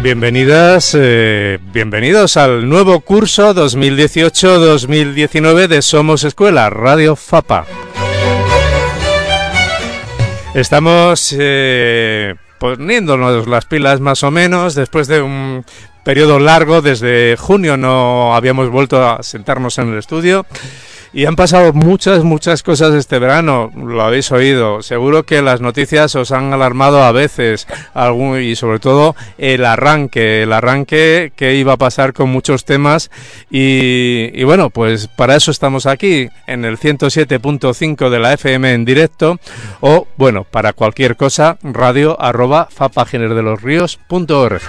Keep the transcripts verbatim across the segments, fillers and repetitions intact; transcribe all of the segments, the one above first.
Bienvenidas, eh, bienvenidos al nuevo curso dos mil dieciocho dos mil diecinueve de Somos Escuela, Radio FAPA. Estamos eh, poniéndonos las pilas más o menos después de un periodo largo. Desde junio no habíamos vuelto a sentarnos en el estudio. Y han pasado muchas, muchas cosas este verano, lo habéis oído. Seguro que las noticias os han alarmado a veces, algún, y sobre todo el arranque, el arranque que iba a pasar con muchos temas. Y, y bueno, pues para eso estamos aquí, en el ciento siete punto cinco de la F M en directo, o bueno, para cualquier cosa, radio arroba fapaginerdelosríos punto org.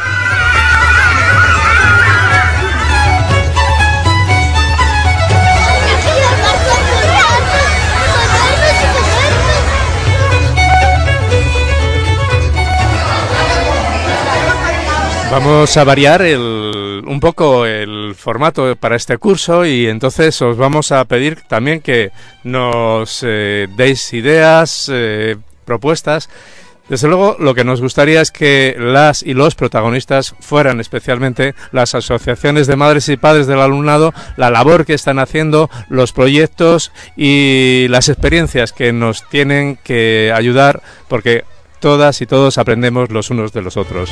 Vamos a variar el, un poco el formato para este curso y entonces os vamos a pedir también que nos eh, deis ideas, eh, propuestas. Desde luego, lo que nos gustaría es que las y los protagonistas fueran especialmente las asociaciones de madres y padres del alumnado, la labor que están haciendo, los proyectos y las experiencias que nos tienen que ayudar, porque todas y todos aprendemos los unos de los otros.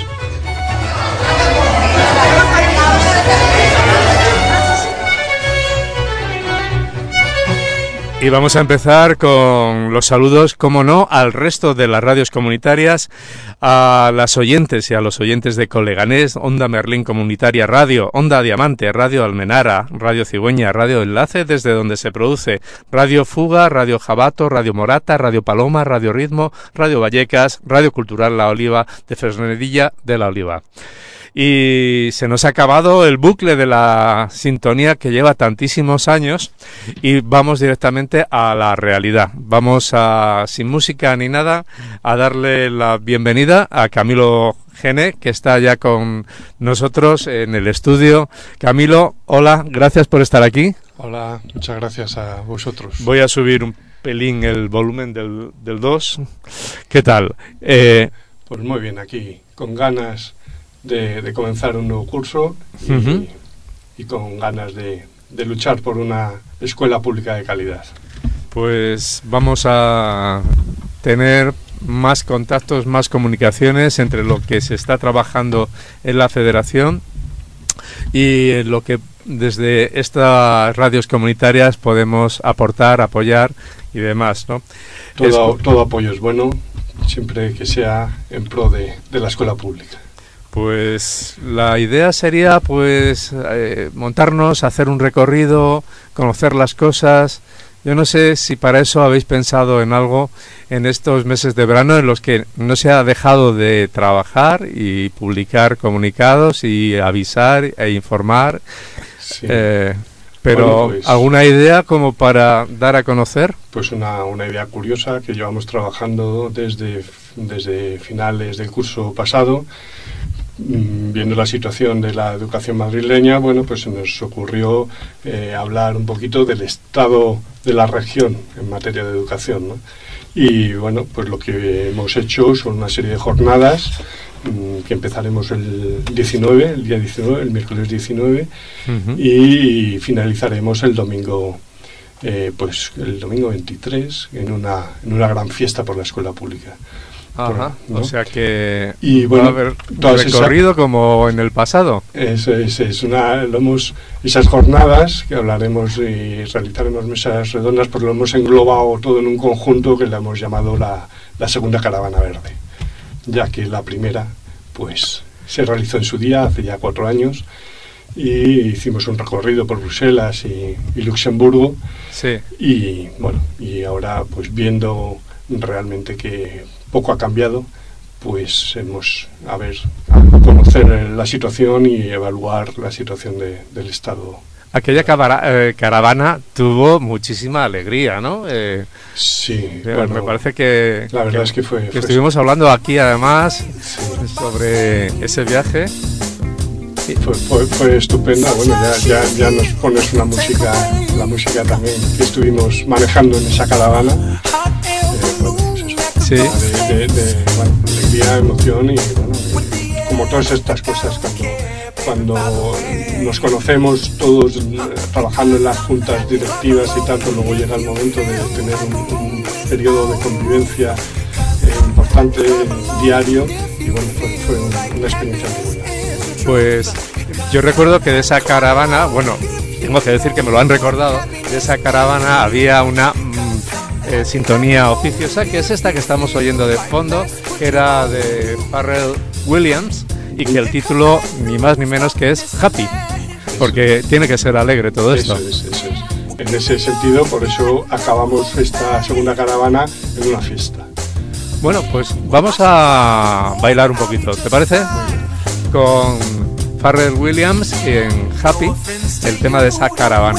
Y vamos a empezar con los saludos, como no, al resto de las radios comunitarias, a las oyentes y a los oyentes de Coleganés, Onda Merlín Comunitaria Radio, Onda Diamante, Radio Almenara, Radio Cigüeña, Radio Enlace, desde donde se produce, Radio Fuga, Radio Jabato, Radio Morata, Radio Paloma, Radio Ritmo, Radio Vallecas, Radio Cultural La Oliva, de Fresnedilla de La Oliva. Y se nos ha acabado el bucle de la sintonía que lleva tantísimos años y vamos directamente a la realidad. Vamos a, sin música ni nada, a darle la bienvenida a Camilo Gene, que está ya con nosotros en el estudio. Camilo, hola, gracias por estar aquí. Hola, muchas gracias a vosotros. Voy a subir un pelín el volumen del, del dos. ¿Qué tal? Eh, pues muy bien, aquí con ganas De, de comenzar un nuevo curso y, uh-huh. y con ganas de, de luchar por una escuela pública de calidad. Pues vamos a tener más contactos, más comunicaciones entre lo que se está trabajando en la federación y lo que desde estas radios comunitarias podemos aportar, apoyar y demás, ¿no? Todo, es... todo apoyo es bueno, siempre que sea en pro de, de la escuela pública. Pues la idea sería pues eh, montarnos, hacer un recorrido, conocer las cosas. Yo no sé si para eso habéis pensado en algo en estos meses de verano en los que no se ha dejado de trabajar y publicar comunicados y avisar e informar. Sí. Eh, pero, bueno, pues, ¿alguna idea como para dar a conocer? Pues una, una idea curiosa que llevamos trabajando desde, desde finales del curso pasado. Viendo la situación de la educación madrileña, bueno, pues se nos ocurrió eh, hablar un poquito del estado de la región en materia de educación, ¿no? Y bueno, pues lo que hemos hecho son una serie de jornadas mmm, que empezaremos el diecinueve, el día diecinueve, el miércoles diecinueve, uh-huh. y finalizaremos el domingo, eh, pues el domingo veintitrés, en una, en una gran fiesta por la escuela pública. Ajá, ¿no? O sea que y bueno, va a haber recorrido esa, como en el pasado. Eso es, es una, lo hemos, esas jornadas que hablaremos y realizaremos mesas redondas, pues lo hemos englobado todo en un conjunto que le hemos llamado la, la segunda caravana verde, ya que la primera pues se realizó en su día, hace ya cuatro años, y hicimos un recorrido por Bruselas y, y Luxemburgo. Sí. Y bueno, y ahora pues viendo realmente que poco ha cambiado, pues hemos a ver a conocer la situación y evaluar la situación de, del Estado. Aquella cabara, eh, caravana tuvo muchísima alegría, ¿no? Eh, sí, eh, bueno, me parece que la verdad que, es que fue, que fue estuvimos hablando aquí además sí. sobre ese viaje. Fue, fue, fue estupenda. Bueno, ya, ya, ya nos pones una música, la música también que estuvimos manejando en esa caravana. Eh, bueno, pues eso, sí. de, de, de bueno, alegría, emoción y bueno, como todas estas cosas, cuando, cuando nos conocemos todos eh, trabajando en las juntas directivas y tanto, luego llega el momento de tener un, un periodo de convivencia eh, importante, diario, y bueno, fue, fue una experiencia muy buena. Pues yo recuerdo que de esa caravana, bueno, tengo que decir que me lo han recordado, de esa caravana había una mm, eh, sintonía oficiosa, que es esta que estamos oyendo de fondo, que era de Pharrell Williams, y que el título ni más ni menos que es Happy, porque tiene que ser alegre todo esto. Eso es, eso es. En ese sentido, por eso acabamos esta segunda caravana en una fiesta. Bueno, pues vamos a bailar un poquito, ¿te parece? Con Pharrell Williams en Happy, el tema de esa caravana.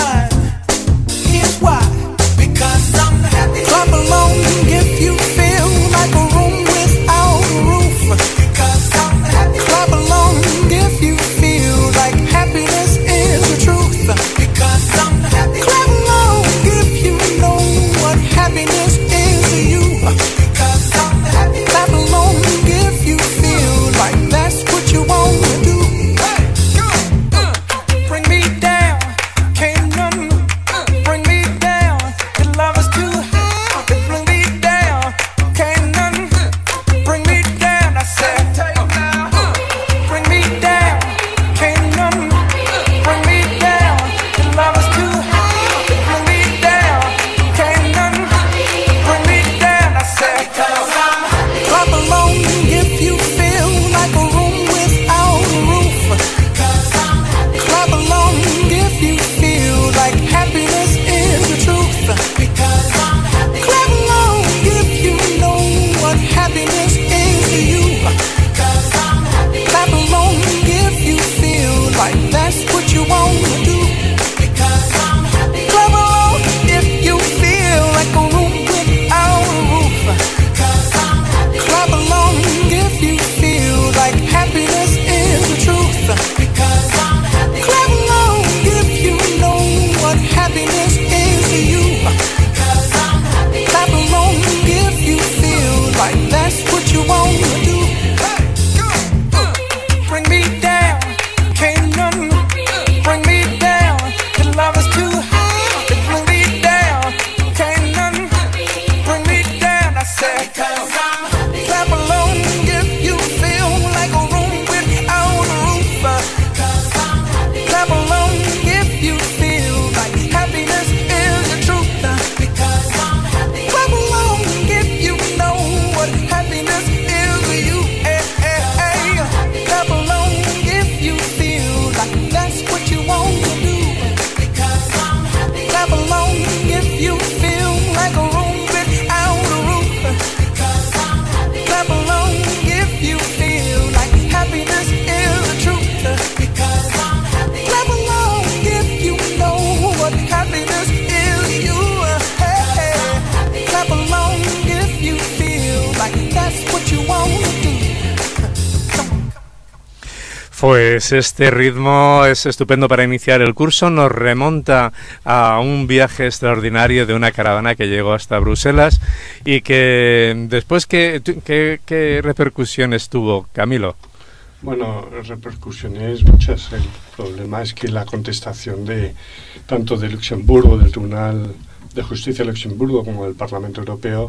Pues este ritmo es estupendo para iniciar el curso, nos remonta a un viaje extraordinario de una caravana que llegó hasta Bruselas y que después, ¿qué, qué, qué repercusiones tuvo, Camilo? Bueno, repercusiones muchas. El problema es que la contestación de tanto de Luxemburgo, del Tribunal de Justicia de Luxemburgo, como del Parlamento Europeo,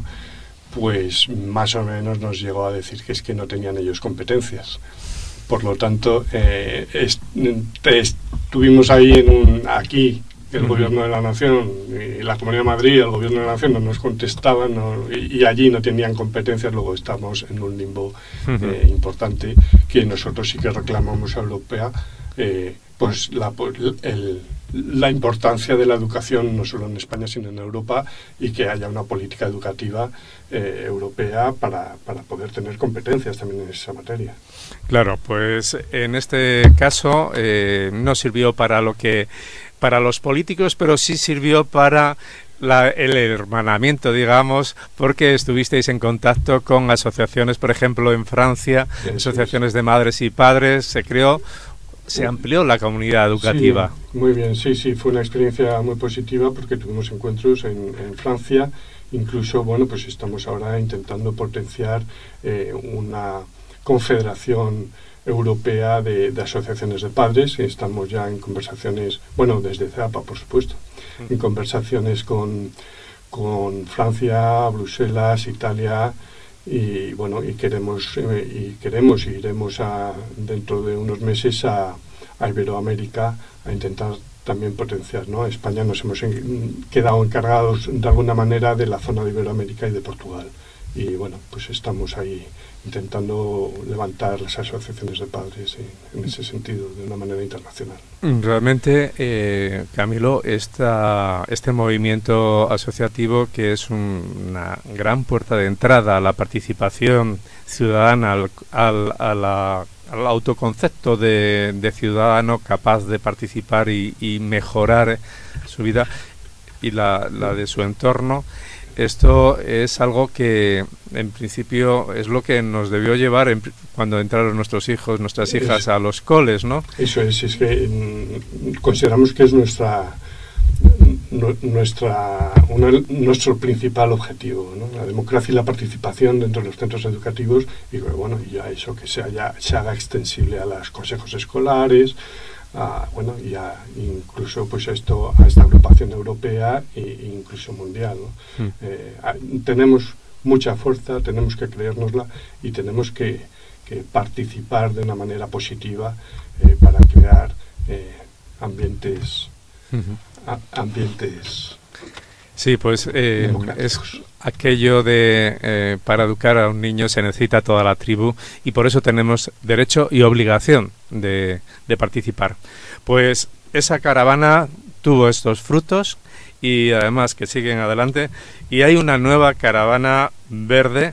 pues más o menos nos llegó a decir que es que no tenían ellos competencias. Por lo tanto, eh, est estuvimos ahí en un, aquí, el uh-huh. Gobierno de la Nación y la Comunidad de Madrid, el Gobierno de la Nación no nos contestaban, no, y, y allí no tenían competencias. Luego estamos en un limbo uh-huh. eh, importante, que nosotros sí que reclamamos a Europea, eh, pues la, el, la importancia de la educación no solo en España sino en Europa, y que haya una política educativa eh, europea para, para poder tener competencias también en esa materia. Claro, pues en este caso eh, no sirvió para lo que para los políticos, pero sí sirvió para la, el hermanamiento, digamos, porque estuvisteis en contacto con asociaciones, por ejemplo, en Francia, sí, asociaciones sí. de madres y padres, se creó, se amplió la comunidad educativa. Sí, muy bien, sí, sí, fue una experiencia muy positiva porque tuvimos encuentros en, en Francia, incluso, bueno, pues estamos ahora intentando potenciar eh, una confederación europea de, de asociaciones de padres. Estamos ya en conversaciones, bueno, desde CEAPA, por supuesto, en conversaciones con, con Francia, Bruselas, Italia, y bueno, y queremos eh, y queremos y iremos a, dentro de unos meses a, a Iberoamérica a intentar también potenciar, ¿no? España nos hemos en, quedado encargados de alguna manera de la zona de Iberoamérica y de Portugal, y bueno, pues estamos ahí intentando levantar las asociaciones de padres en, en ese sentido, de una manera internacional. Realmente, eh, Camilo, esta, este movimiento asociativo, que es un, una gran puerta de entrada a la participación ciudadana, al, al, a la, al autoconcepto de, de ciudadano capaz de participar y, y mejorar su vida y la, la de su entorno. Esto es algo que, en principio, es lo que nos debió llevar en, cuando entraron nuestros hijos, nuestras hijas es, a los coles, ¿no? Eso es, es que mm, consideramos que es nuestra, no, nuestra una, nuestro principal objetivo, ¿no? La democracia y la participación dentro de los centros educativos, y bueno, ya eso que se, haya, se haga extensible a los consejos escolares, a, bueno, y a, incluso pues esto a esta agrupación europea e incluso mundial, ¿no? Mm. Eh, a, tenemos mucha fuerza, tenemos que creérnosla y tenemos que, que participar de una manera positiva eh, para crear eh, ambientes uh-huh. a, ambientes sí, pues eh, es aquello de eh, para educar a un niño se necesita toda la tribu, y por eso tenemos derecho y obligación de, de participar. Pues esa caravana tuvo estos frutos y además que siguen adelante, y hay una nueva caravana verde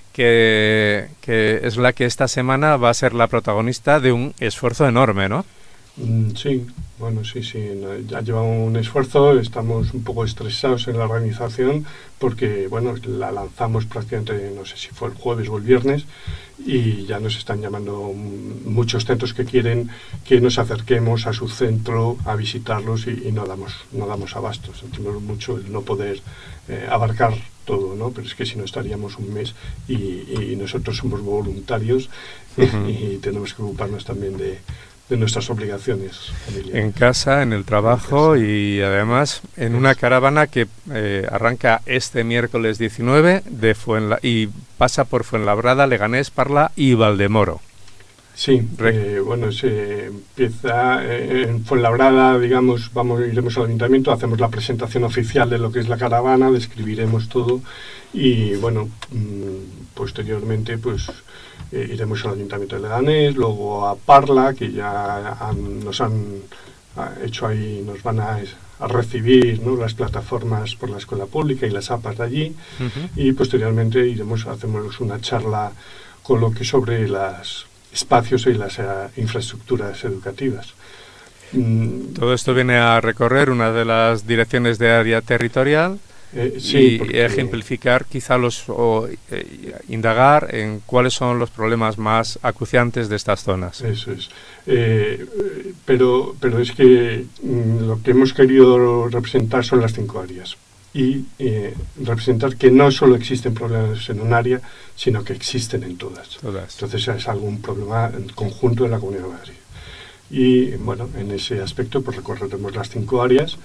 que, que es la que esta semana va a ser la protagonista de un esfuerzo enorme, ¿no? Sí, bueno, sí, sí, ya lleva un esfuerzo, estamos un poco estresados en la organización porque, bueno, la lanzamos prácticamente, no sé si fue el jueves o el viernes, y ya nos están llamando muchos centros que quieren que nos acerquemos a su centro a visitarlos y, y no damos no damos abasto. Sentimos mucho el no poder eh, abarcar todo, ¿no? Pero es que si no estaríamos un mes y, y nosotros somos voluntarios uh-huh. y, y tenemos que ocuparnos también de de nuestras obligaciones familiares. En casa, en el trabajo, en y además en una caravana que eh, arranca este miércoles diecinueve de Fuenla y pasa por Fuenlabrada, Leganés, Parla y Valdemoro. Sí, eh, bueno, se empieza eh, en Fuenlabrada, digamos, vamos, iremos al ayuntamiento, hacemos la presentación oficial de lo que es la caravana, describiremos todo y, bueno, mmm, posteriormente, pues, eh, iremos al ayuntamiento de Leganés, luego a Parla, que ya han, nos han hecho ahí, nos van a, a recibir, ¿no?, las plataformas por la escuela pública y las A P As de allí, uh-huh. y posteriormente iremos, hacemos una charla coloquio sobre las espacios y las uh, infraestructuras educativas. Todo esto viene a recorrer una de las direcciones de área territorial eh, sí, y porque, ejemplificar quizá los o eh, indagar en cuáles son los problemas más acuciantes de estas zonas. Eso es. Eh, pero, pero es que mm, lo que hemos querido representar son las cinco áreas. Y eh, representar que no solo existen problemas en un área, sino que existen en todas. todas. Entonces es algún problema en conjunto de la Comunidad de Madrid. Y bueno, en ese aspecto pues recorreremos las cinco áreas.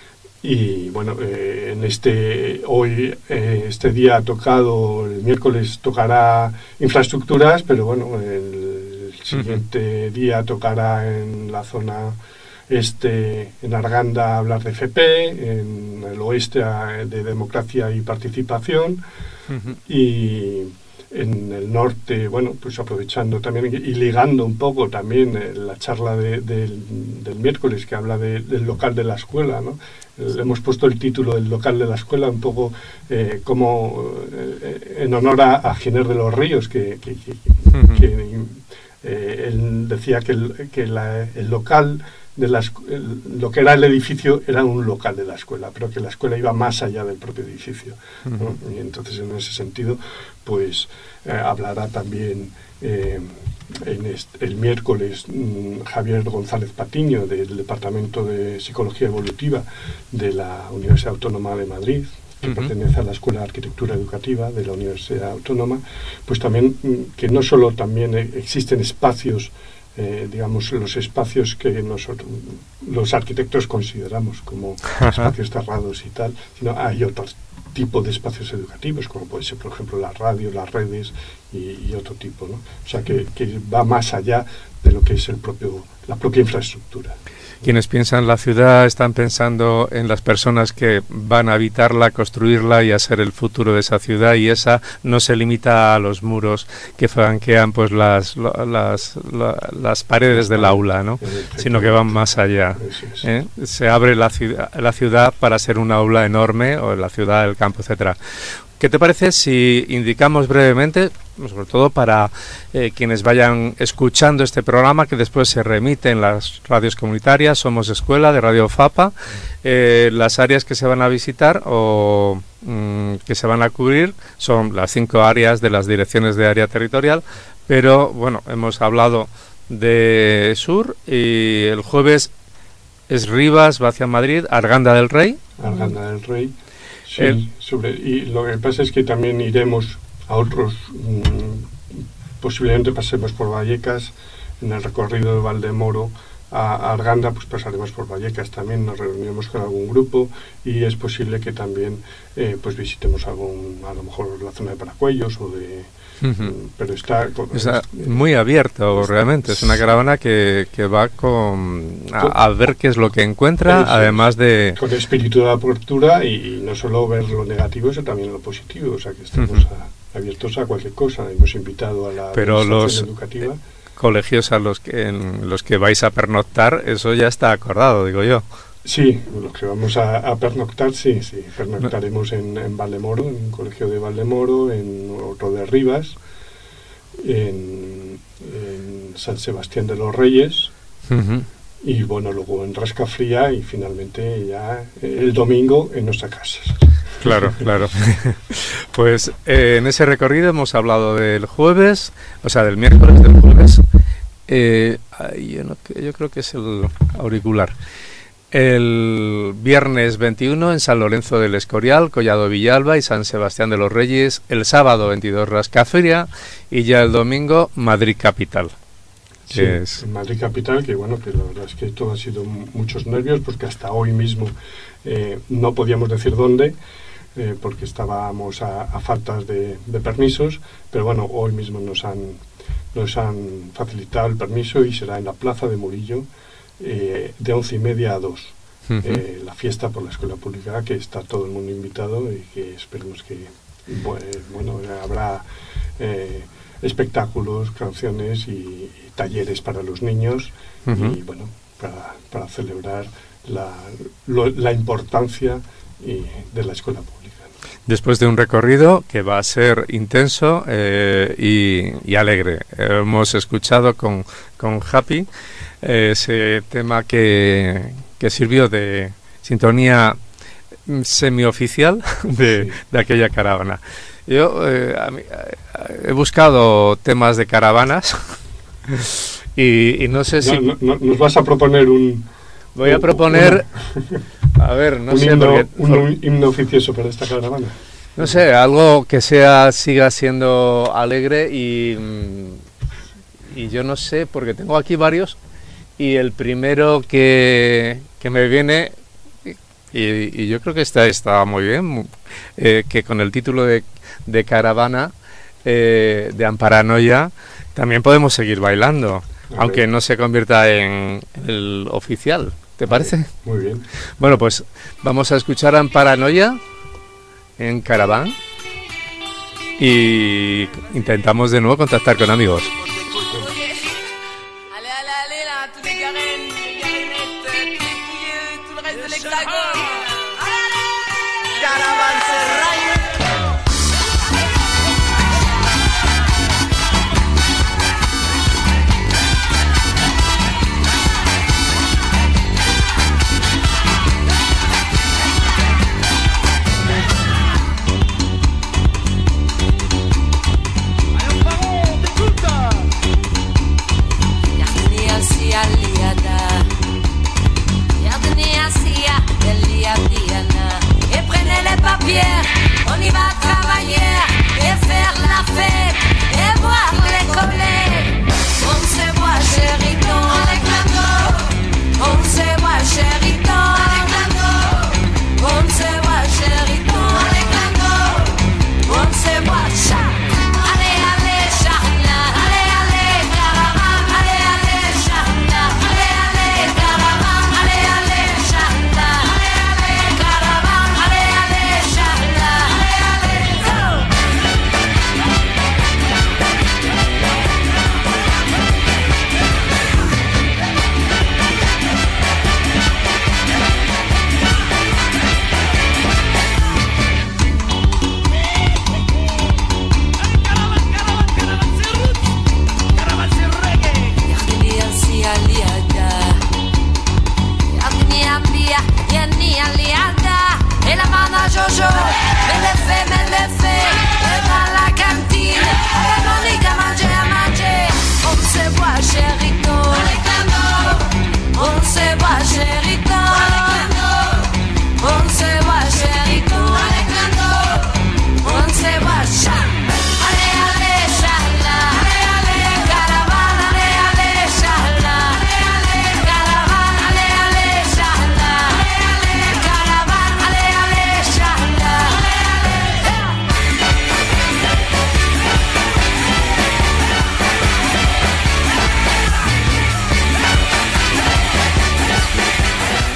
Y bueno, eh, en este hoy eh, este día ha tocado, el miércoles tocará infraestructuras, pero bueno, el siguiente uh-huh. día tocará en la zona este, en Arganda hablar de F P, en el oeste de democracia y participación, uh-huh. y en el norte, bueno, pues aprovechando también y ligando un poco también eh, la charla de, de, del miércoles que habla de, del local de la escuela, ¿no? Le hemos puesto el título del local de la escuela un poco eh, como eh, en honor a, a Giner de los Ríos, que, que, que, uh-huh. que eh, él decía que el, que la, el local de la, el, lo que era el edificio era un local de la escuela, pero que la escuela iba más allá del propio edificio, ¿no? Uh-huh. Y entonces en ese sentido pues eh, hablará también eh, en este, el miércoles mmm, Javier González Patiño del Departamento de Psicología Evolutiva de la Universidad Autónoma de Madrid, que uh-huh. pertenece a la Escuela de Arquitectura Educativa de la Universidad Autónoma, pues también que no solo también existen espacios, eh, digamos, los espacios que nosotros, los arquitectos consideramos como uh-huh. espacios cerrados y tal, sino hay otros tipo de espacios educativos, como puede ser, por ejemplo, la radio, las redes y, y otro tipo, ¿no? O sea, que, que va más allá de lo que es el propio, la propia infraestructura. Quienes piensan la ciudad están pensando en las personas que van a habitarla, construirla y a ser el futuro de esa ciudad, y esa no se limita a los muros que franquean pues las las, las, las paredes del aula, ¿no? Sino que van más allá. ¿eh? Se abre la ciudad, la ciudad para ser un aula enorme, o la ciudad, el campo, etcétera. ¿Qué te parece si indicamos brevemente, sobre todo para eh, quienes vayan escuchando este programa, que después se remite en las radios comunitarias, Somos Escuela, de Radio Fapa, eh, las áreas que se van a visitar o mm, que se van a cubrir son las cinco áreas de las direcciones de área territorial, pero bueno, hemos hablado de Sur y el jueves es Rivas, va hacia Madrid, Arganda del Rey. Arganda del Rey. Sí, el, sobre, y lo que pasa es que también iremos a otros, mmm, posiblemente pasemos por Vallecas, en el recorrido de Valdemoro a, a Arganda, pues pasaremos por Vallecas también, nos reuniremos con algún grupo y es posible que también eh, pues visitemos algún, a lo mejor la zona de Paracuellos o de... Uh-huh. Pero está, con, está es, muy abierto, está, realmente. Es una caravana que, que va con a, a ver qué es lo que encuentra, eso, además de... Con espíritu de apertura y, y no solo ver lo negativo, sino también lo positivo. O sea, que estamos uh-huh. a, abiertos a cualquier cosa. Hemos invitado a la Pero los educativa. colegios a los que, en los que vais a pernoctar, eso ya está acordado, digo yo. Sí, los que vamos a, a pernoctar, sí, sí. Pernoctaremos en, en Valdemoro, en un colegio de Valdemoro, en otro de Rivas, en, en San Sebastián de los Reyes, uh-huh. y bueno, luego en Rascafría y finalmente ya el domingo en nuestra casa. Claro, claro. Pues eh, en ese recorrido hemos hablado del jueves, o sea, del miércoles, del jueves. Eh, yo, no, yo creo que es el auricular. El viernes veintiuno en San Lorenzo del Escorial, Collado Villalba y San Sebastián de los Reyes. El sábado veintidós Rascafría y ya el domingo Madrid Capital. Sí, es... Madrid Capital, que bueno, que la verdad es que todo ha sido muchos nervios porque hasta hoy mismo eh, no podíamos decir dónde, eh, porque estábamos a, a faltas de, de permisos, pero bueno, hoy mismo nos han, nos han facilitado el permiso y será en la Plaza de Murillo. Eh, de once y media a dos, uh-huh. eh, la fiesta por la escuela pública, que está todo el mundo invitado y que esperemos que bueno, habrá eh, espectáculos, canciones y, y talleres para los niños, uh-huh. y bueno, para, para celebrar la, lo, la importancia y, de la escuela pública. Después de un recorrido que va a ser intenso eh, y, y alegre. Hemos escuchado con, con Happy ese tema que, que sirvió de sintonía semioficial de, sí. de aquella caravana. Yo eh, a mí, he buscado temas de caravanas y, y no sé si... No, no, ¿Nos vas a proponer un...? Voy a proponer... Una, a ver, no un sé... Himno, porque, un, un himno oficioso para esta caravana. No sé, algo que sea siga siendo alegre y... Y yo no sé, porque tengo aquí varios... Y el primero que, que me viene, y, y yo creo que está, está muy bien, eh, que con el título de, de caravana eh, de Amparanoia también podemos seguir bailando, okay. aunque no se convierta en el oficial. ¿Te parece? Muy bien. Bueno, pues vamos a escuchar Amparanoia en Caraván y intentamos de nuevo contactar con amigos.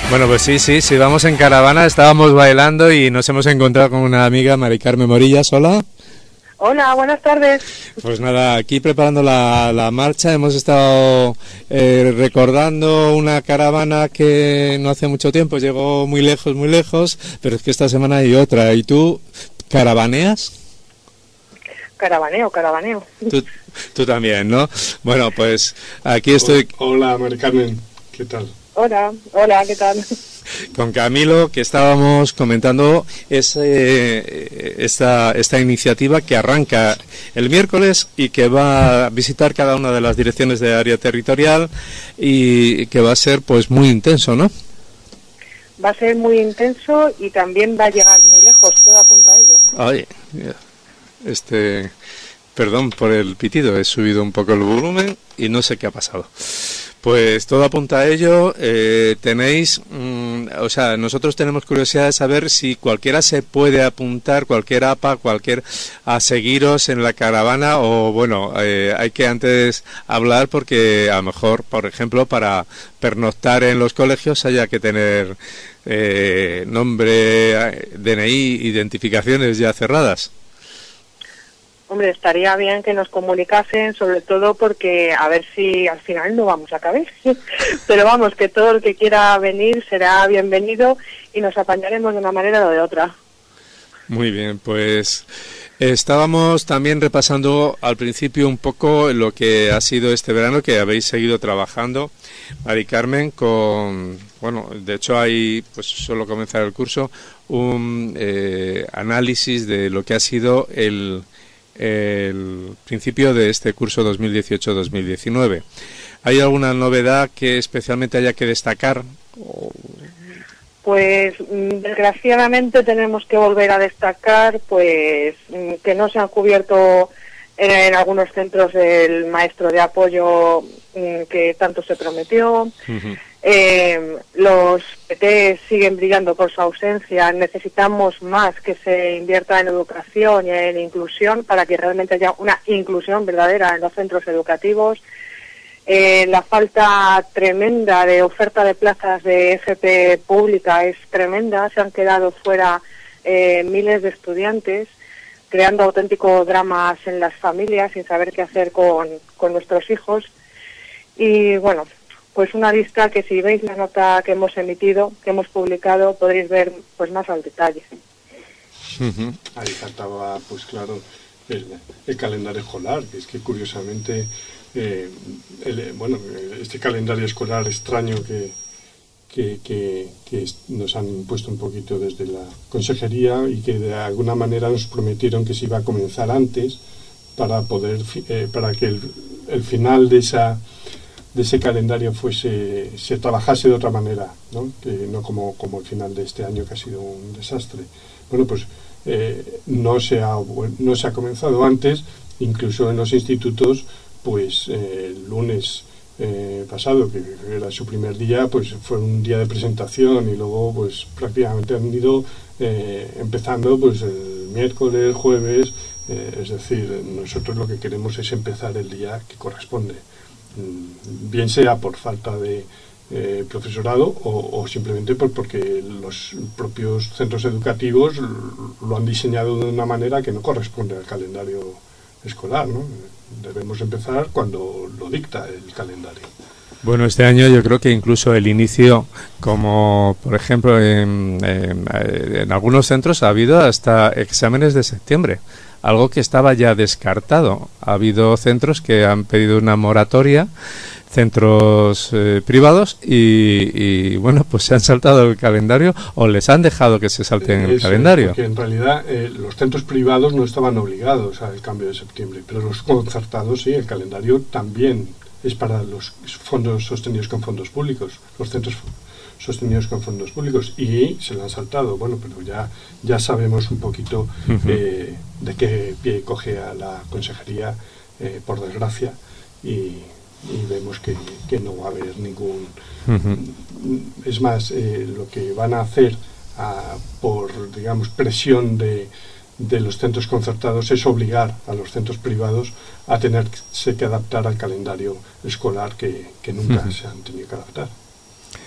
Bueno, pues sí, sí, sí, vamos en caravana, estábamos bailando y nos hemos encontrado con una amiga, Mari Carmen Morillas, hola. Hola, buenas tardes. Pues nada, aquí preparando la, la marcha, hemos estado eh, recordando una caravana que no hace mucho tiempo llegó muy lejos, muy lejos, pero es que esta semana hay otra. ¿Y tú caravaneas? Caravaneo, caravaneo. Tú, tú también, ¿no? Bueno, pues aquí estoy... Hola, Mari Carmen, ¿qué tal? Hola, hola, ¿qué tal? Con Camilo, que estábamos comentando ese, esta, esta iniciativa que arranca el miércoles y que va a visitar cada una de las direcciones de área territorial y que va a ser pues muy intenso, ¿no? Va a ser muy intenso y también va a llegar muy lejos, todo apunta a ello. Ay, este, perdón por el pitido, he subido un poco el volumen y no sé qué ha pasado. Pues todo apunta a ello. Eh, tenéis, mmm, o sea, nosotros tenemos curiosidad de saber si cualquiera se puede apuntar, cualquier A P A, cualquier a seguiros en la caravana o bueno, eh, hay que antes hablar porque a lo mejor, por ejemplo, para pernoctar en los colegios haya que tener eh, nombre, D N I, identificaciones ya cerradas. Hombre, estaría bien que nos comunicasen, sobre todo porque a ver si al final no vamos a caber. Pero vamos, que todo el que quiera venir será bienvenido y nos apañaremos de una manera o de otra. Muy bien, pues estábamos también repasando al principio un poco lo que ha sido este verano, que habéis seguido trabajando, Mari Carmen, con, bueno, de hecho hay, pues solo comenzar el curso, un eh, análisis de lo que ha sido el... el principio de este curso dos mil dieciocho dos mil diecinueve. ¿Hay alguna novedad que especialmente haya que destacar? Pues desgraciadamente tenemos que volver a destacar pues que no se han cubierto en, en algunos centros el maestro de apoyo que tanto se prometió. Uh-huh. Eh, los P T siguen brillando por su ausencia. Necesitamos más que se invierta en educación y en inclusión para que realmente haya una inclusión verdadera en los centros educativos. Eh, la falta tremenda de oferta de plazas de F P pública es tremenda. Se han quedado fuera eh, miles de estudiantes, creando auténticos dramas en las familias sin saber qué hacer con, con nuestros hijos. Y bueno, pues una lista que si veis la nota que hemos emitido, que hemos publicado, podréis ver pues más al detalle. Uh-huh. Ahí faltaba, pues claro, el, el calendario escolar, que es que curiosamente, eh, el, bueno, este calendario escolar extraño que, que, que, que nos han impuesto un poquito desde la consejería y que de alguna manera nos prometieron que se iba a comenzar antes para poder, eh, para que el, el final de esa de ese calendario fuese se trabajase de otra manera, ¿no? Que no como, como el final de este año, que ha sido un desastre. Bueno, pues eh, no se ha no se ha comenzado antes, incluso en los institutos, pues eh, el lunes eh, pasado, que era su primer día, pues fue un día de presentación y luego pues prácticamente han ido eh, empezando pues el miércoles, jueves, eh, es decir, nosotros lo que queremos es empezar el día que corresponde, bien sea por falta de eh, profesorado o, o simplemente por, porque los propios centros educativos lo han diseñado de una manera que no corresponde al calendario escolar, ¿no? Debemos empezar cuando lo dicta el calendario. Bueno, este año yo creo que incluso el inicio, como por ejemplo en, en, en algunos centros ha habido hasta exámenes de septiembre, algo que estaba ya descartado. Ha habido centros que han pedido una moratoria, centros eh, privados, y, y bueno, pues se han saltado el calendario o les han dejado que se salten el Eso, calendario. Porque en realidad eh, los centros privados no estaban obligados al cambio de septiembre, pero los concertados sí, el calendario también es para los fondos sostenidos con fondos públicos, los centros sostenidos con fondos públicos, y se lo han saltado. Bueno, pero ya ya sabemos un poquito eh, de qué pie coge a la consejería, eh, por desgracia, y, y vemos que, que no va a haber ningún... Uh-huh. Es más, eh, lo que van a hacer a, por, digamos, presión de, de los centros concertados es obligar a los centros privados a tenerse que adaptar al calendario escolar que, que nunca uh-huh. se han tenido que adaptar.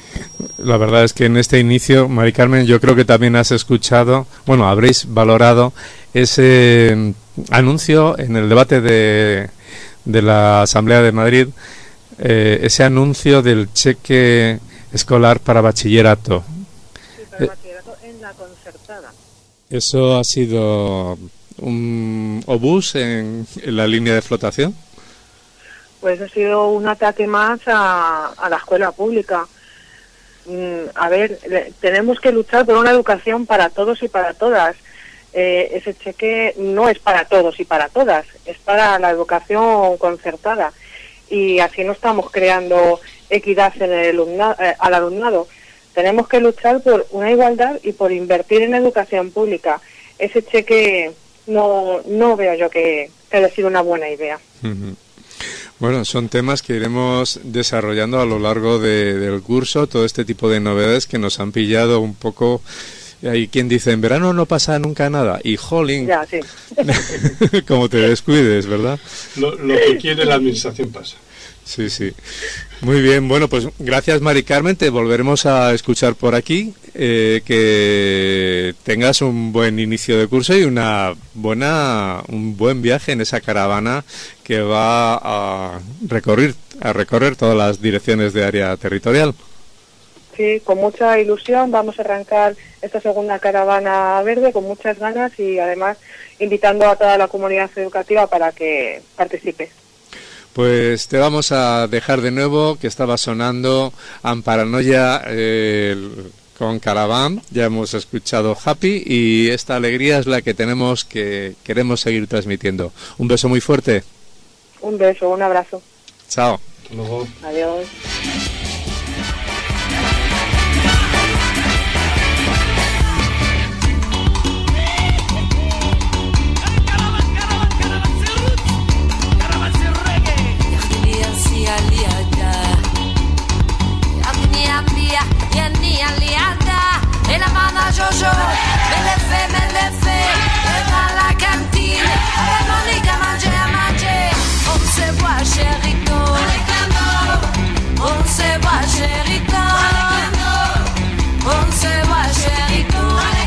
La verdad es que en este inicio, Mari Carmen, yo creo que también has escuchado, bueno, habréis valorado ese anuncio en el debate de, de la Asamblea de Madrid, eh, ese anuncio del cheque escolar para bachillerato. Sí, para el bachillerato en la concertada. ¿Eso ha sido un obús en, en la línea de flotación? Pues ha sido un ataque más a, a la escuela pública. Mm, a ver, le, tenemos que luchar por una educación para todos y para todas. Eh, ese cheque no es para todos y para todas, es para la educación concertada. Y así no estamos creando equidad en el alumnado, eh, al alumnado. Tenemos que luchar por una igualdad y por invertir en educación pública. Ese cheque no, no veo yo que, que haya sido una buena idea. Uh-huh. Bueno, son temas que iremos desarrollando a lo largo de, del curso, todo este tipo de novedades que nos han pillado un poco. Hay quien dice, en verano no pasa nunca nada, y jolín, ya, sí. como te descuides, ¿verdad? Lo, lo que quiere la administración pasa. Sí, sí. Muy bien, bueno, pues gracias, Mari Carmen, te volveremos a escuchar por aquí, eh, que tengas un buen inicio de curso y una buena, un buen viaje en esa caravana que va a recorrer, a recorrer todas las direcciones de área territorial. Sí, con mucha ilusión vamos a arrancar esta segunda caravana verde con muchas ganas y además invitando a toda la comunidad educativa para que participe. Pues te vamos a dejar de nuevo, que estaba sonando Amparanoia eh, con Caravan, ya hemos escuchado Happy y esta alegría es la que tenemos, que queremos seguir transmitiendo. Un beso muy fuerte. Un beso, un abrazo. Chao. Hasta luego. Adiós. Jojo, me l'ai fait, me l'ai fait, et dans la cantine, avec Monica, manger à manger, on se voit chérito, on se voit chérito, on se voit chérito,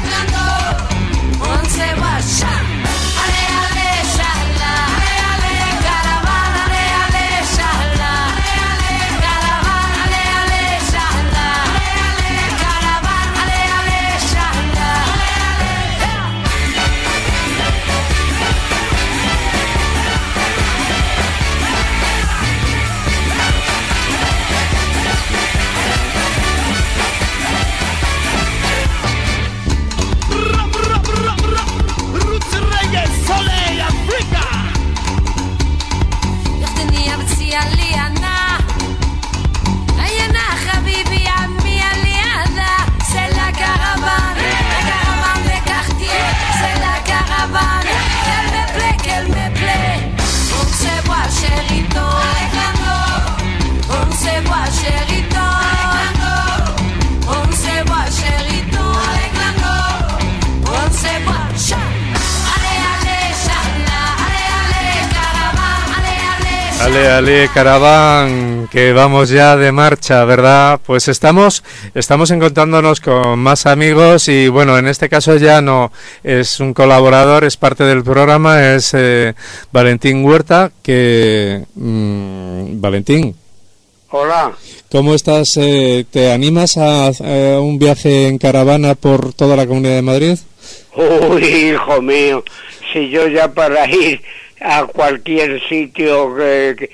on se voit chat, allez, allez, chala, allez, allez, caravane, allez, allez, chala, allez, allez, caravane, allez, allez, chala, allez, allez, caravane, allez, allez, chala. Ale, ale, caraván, que vamos ya de marcha, ¿verdad? Pues estamos, estamos encontrándonos con más amigos y bueno, en este caso ya no es un colaborador, es parte del programa, es eh, Valentín Huerta, que... Mmm, Valentín. Hola. ¿Cómo estás? Eh, ¿Te animas a, a un viaje en caravana por toda la Comunidad de Madrid? Uy, hijo mío, si yo ya para ir a cualquier sitio que,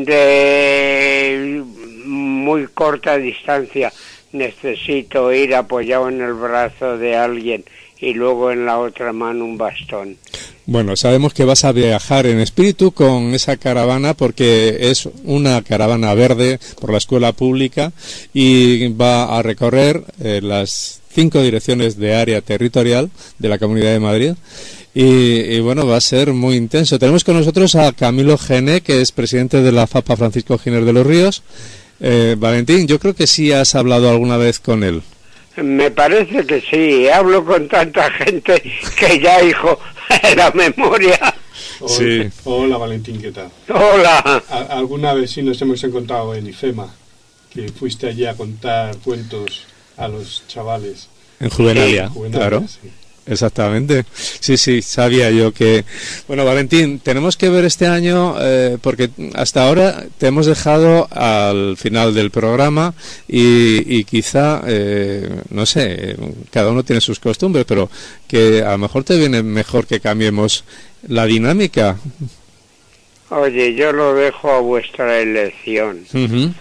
de muy corta distancia necesito ir apoyado en el brazo de alguien y luego en la otra mano un bastón. Bueno, sabemos que vas a viajar en espíritu con esa caravana porque es una caravana verde por la escuela pública y va a recorrer eh, las cinco direcciones de área territorial de la Comunidad de Madrid. Y, y bueno, va a ser muy intenso. Tenemos con nosotros a Camilo Gené, que es presidente de la FAPA Francisco Giner de los Ríos. Eh, Valentín, yo creo que sí has hablado alguna vez con él. Me parece que sí, hablo con tanta gente que ya, hijo, la memoria. Hola, Sí. Hola, Valentín, ¿qué tal? Hola. A- alguna vez sí nos hemos encontrado en IFEMA. que fuiste allí a contar cuentos a los chavales. En Juvenalia, Sí, Juvenalia, claro. sí. Exactamente. Sí, sí, sabía yo que... Bueno, Valentín, tenemos que ver este año, eh, porque hasta ahora te hemos dejado al final del programa y, y quizá, eh, no sé, cada uno tiene sus costumbres, pero que a lo mejor te viene mejor que cambiemos la dinámica. Oye, yo lo dejo a vuestra elección. Uh-huh.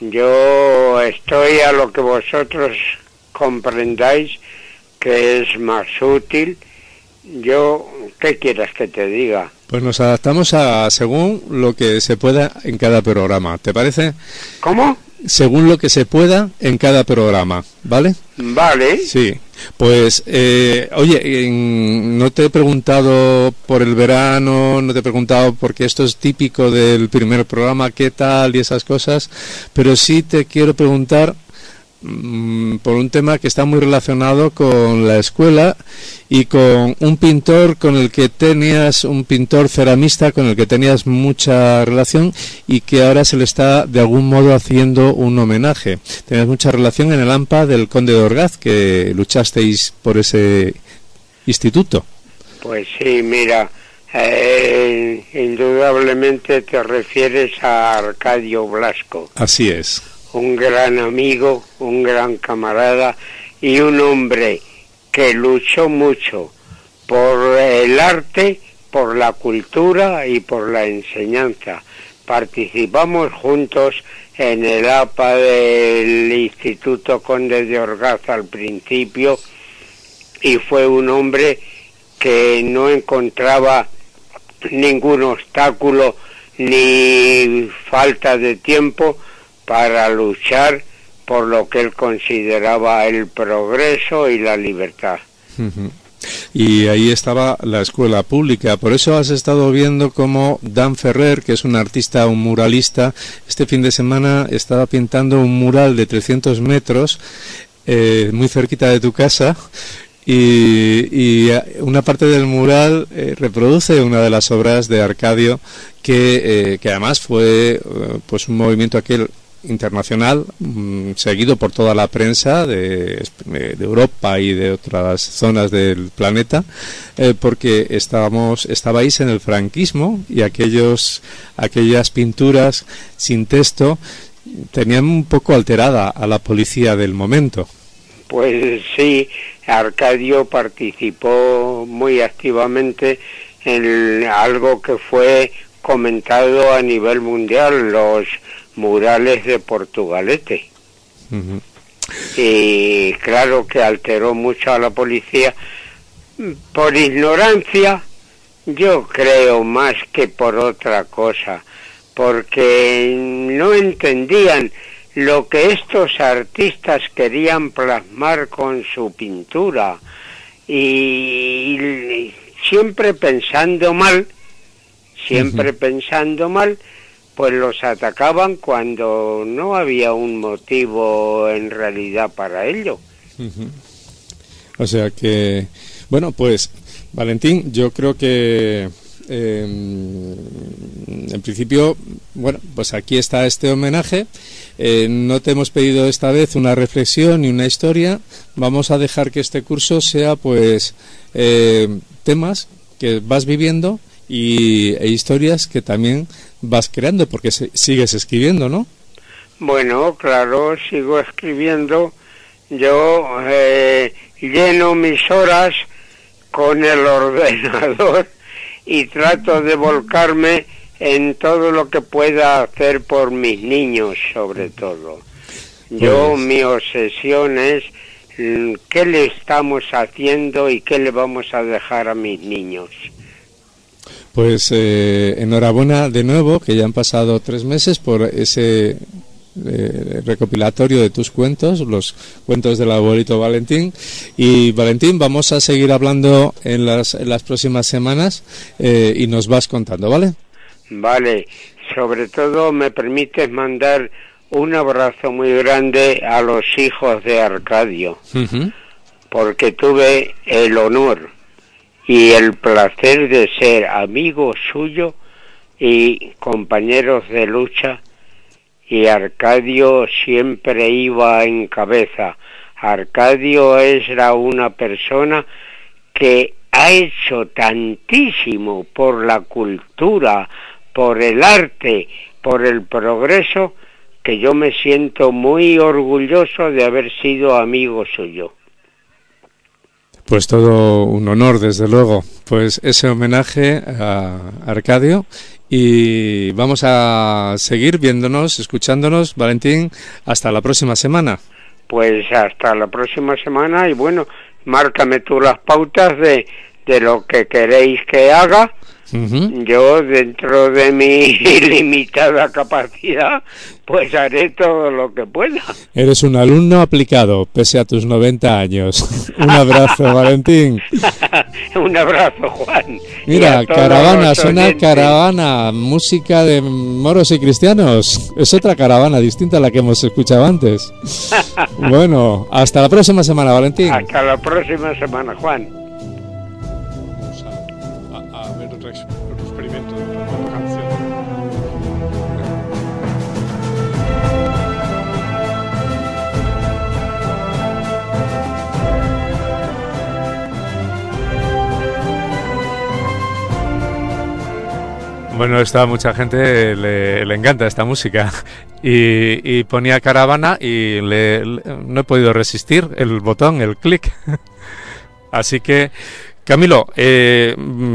Yo estoy a lo que vosotros comprendáis que es más útil. Yo, ¿qué quieras que te diga? Pues nos adaptamos a según lo que se pueda en cada programa, ¿te parece? ¿Cómo? Según lo que se pueda en cada programa, ¿vale? Vale. Sí, pues, eh, oye, en- no te he preguntado por el verano, no te he preguntado porque esto es típico del primer programa, qué tal y esas cosas, pero sí te quiero preguntar mm, por un tema que está muy relacionado con la escuela y con un pintor con el que tenías, un pintor ceramista con el que tenías mucha relación y que ahora se le está de algún modo haciendo un homenaje. Tenías mucha relación en el AMPA del Conde de Orgaz, que luchasteis por ese instituto. Pues sí, mira, eh, indudablemente te refieres a Arcadio Blasco, Así es. un gran amigo, un gran camarada y un hombre que luchó mucho por el arte, por la cultura y por la enseñanza. Participamos juntos en el A P A del Instituto Conde de Orgaz al principio y fue un hombre que no encontraba ningún obstáculo ni falta de tiempo para luchar por lo que él consideraba el progreso y la libertad. Ujú. Y ahí estaba la escuela pública. Por eso has estado viendo cómo Dan Ferrer, que es un artista, un muralista, este fin de semana estaba pintando un mural de trescientos metros eh, muy cerquita de tu casa. Y, y una parte del mural eh, reproduce una de las obras de Arcadio que, eh, que además fue eh, pues un movimiento aquel internacional mmm, seguido por toda la prensa de, de Europa y de otras zonas del planeta eh, porque estábamos estabais en el franquismo y aquellos aquellas pinturas sin texto tenían un poco alterada a la policía del momento. Pues sí, Arcadio participó muy activamente en algo que fue comentado a nivel mundial, los murales de Portugalete. Uh-huh. Y claro que alteró mucho a la policía por ignorancia, yo creo, más que por otra cosa, porque no entendían lo que estos artistas querían plasmar con su pintura y, y siempre pensando mal, siempre uh-huh. pensando mal, pues los atacaban cuando no había un motivo en realidad para ello. Uh-huh. O sea que, bueno, pues Valentín, yo creo que eh, en principio, bueno, pues aquí está este homenaje. Eh, no te hemos pedido esta vez una reflexión ni una historia. Vamos a dejar que este curso sea, pues, eh, temas que vas viviendo y e historias que también vas creando, porque se, sigues escribiendo, ¿no? Bueno, claro, sigo escribiendo. Yo eh, lleno mis horas con el ordenador y trato de volcarme en todo lo que pueda hacer por mis niños, sobre todo. Yo, pues... mi obsesión es qué le estamos haciendo y qué le vamos a dejar a mis niños. Pues eh, enhorabuena de nuevo, que ya han pasado tres meses por ese eh, recopilatorio de tus cuentos, los cuentos del abuelito Valentín. Y Valentín, vamos a seguir hablando en las, en las próximas semanas eh, y nos vas contando, ¿vale? Vale, sobre todo me permites mandar un abrazo muy grande a los hijos de Arcadio, uh-huh. porque tuve el honor y el placer de ser amigo suyo y compañeros de lucha, y Arcadio siempre iba en cabeza. Arcadio era una persona que ha hecho tantísimo por la cultura, por el arte, por el progreso, que yo me siento muy orgulloso de haber sido amigo suyo. Pues todo un honor, desde luego. Pues ese homenaje a Arcadio. Y vamos a seguir viéndonos, escuchándonos, Valentín, hasta la próxima semana. Pues hasta la próxima semana y bueno, márcame tú las pautas de, de lo que queréis que haga. Uh-huh. Yo, dentro de mi limitada capacidad, pues haré todo lo que pueda. Eres un alumno aplicado, pese a tus noventa años. Un abrazo, Valentín. Un abrazo, Juan. Mira, caravana, suena caravana, música de moros y cristianos. Es otra caravana distinta a la que hemos escuchado antes. Bueno, hasta la próxima semana, Valentín. Hasta la próxima semana, Juan. Bueno, esta mucha gente le, le encanta esta música y, y ponía caravana y le, le, no he podido resistir el botón, el clic. Así que, Camilo, eh,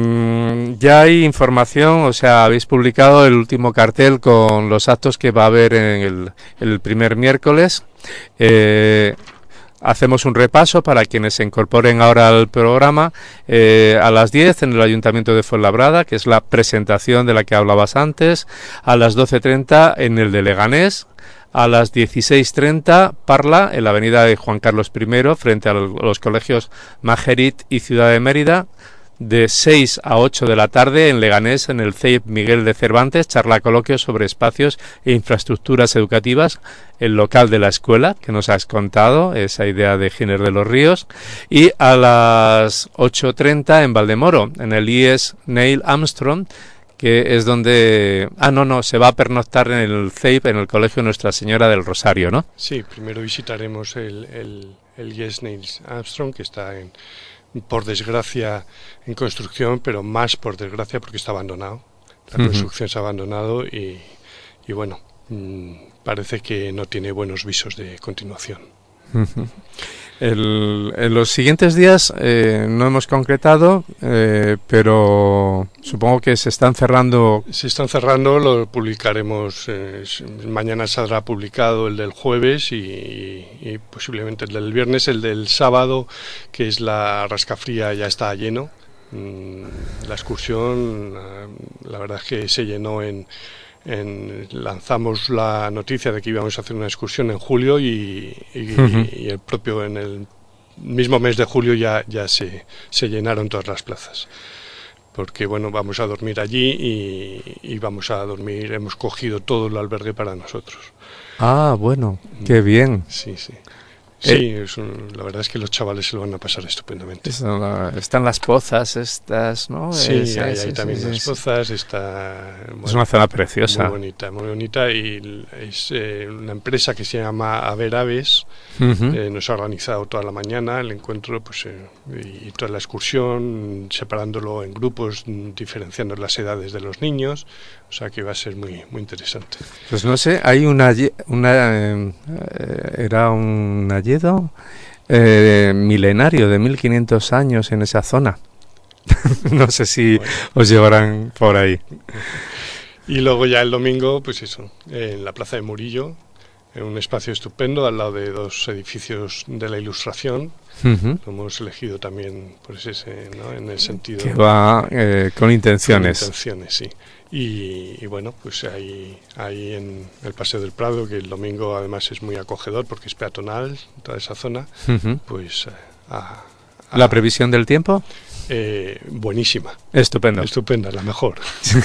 ya hay información, o sea, habéis publicado el último cartel con los actos que va a haber en el, el primer miércoles. Eh, Hacemos un repaso para quienes se incorporen ahora al programa. Eh, a las diez en el Ayuntamiento de Fuenlabrada, que es la presentación de la que hablabas antes. A las doce treinta en el de Leganés. A las dieciséis treinta, Parla, en la avenida de Juan Carlos primero, frente a los colegios Majerit y Ciudad de Mérida. De seis a ocho de la tarde en Leganés, en el C E I P Miguel de Cervantes, charla coloquio sobre espacios e infraestructuras educativas, el local de la escuela, que nos has contado, esa idea de Giner de los Ríos. Y a las ocho treinta en Valdemoro, en el I E S Neil Armstrong, que es donde... Ah, no, no, se va a pernoctar en el C E I P, en el Colegio Nuestra Señora del Rosario, ¿no? Sí, primero visitaremos el, el, el I E S Neil Armstrong, que está en... por desgracia en construcción, pero más por desgracia porque está abandonado. La uh-huh. construcción se ha abandonado y, y bueno, mmm, parece que no tiene buenos visos de continuación. Uh-huh. El, en los siguientes días eh, no hemos concretado, eh, pero supongo que se están cerrando. Se están cerrando, lo publicaremos. Eh, mañana saldrá publicado el del jueves y, y posiblemente el del viernes. El del sábado, que es la Rascafría, ya está lleno. La excursión, la verdad es que se llenó en. En, lanzamos la noticia de que íbamos a hacer una excursión en julio y, y, uh-huh. y el propio en el mismo mes de julio ya, ya se, se llenaron todas las plazas, porque bueno, vamos a dormir allí y, y vamos a dormir, hemos cogido todo el albergue para nosotros. Ah, bueno, qué bien. Sí, sí. Sí, es un, la verdad es que los chavales se lo van a pasar estupendamente. Están las pozas estas, ¿no? Sí, es, hay, es, hay también es, las es, pozas, está... Bueno, es una zona preciosa. Muy bonita, muy bonita, y es eh, una empresa que se llama Haber Aves, uh-huh. eh, nos ha organizado toda la mañana el encuentro, pues eh, y toda la excursión, separándolo en grupos, diferenciando las edades de los niños, o sea que va a ser muy muy interesante. Pues no sé, hay una... una eh, era un hayedo eh, milenario de mil quinientos años en esa zona. No sé si bueno. os llevarán por ahí. Y luego ya el domingo, pues eso, en la Plaza de Murillo, en un espacio estupendo al lado de dos edificios de la Ilustración. Uh-huh. Lo hemos elegido también pues ese, ¿no? En el sentido que va eh, con intenciones. Con intenciones, sí. Y, y bueno, pues ahí, ahí en el Paseo del Prado, que el domingo además es muy acogedor porque es peatonal, toda esa zona, uh-huh. pues... A, a, ¿La previsión del tiempo? Eh, buenísima. Estupendo. Estupenda, la mejor.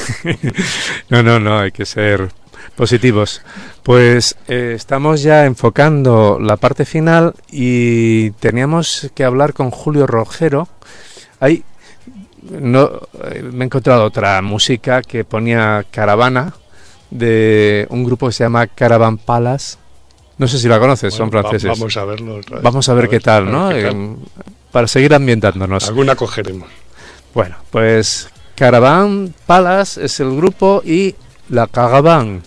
No, no, no, hay que ser positivos. Pues eh, estamos ya enfocando la parte final y teníamos que hablar con Julio Rogero. Hay... No, me he encontrado otra música que ponía caravana, de un grupo que se llama Caravan Palace. No sé si la conoces, Bueno, son franceses. va- vamos a verlo. Vamos a ver, a qué ver, tal, a ver ¿no? qué tal. Eh, para seguir ambientándonos. Alguna cogeremos. Bueno, pues Caravan Palace es el grupo y la Caravane.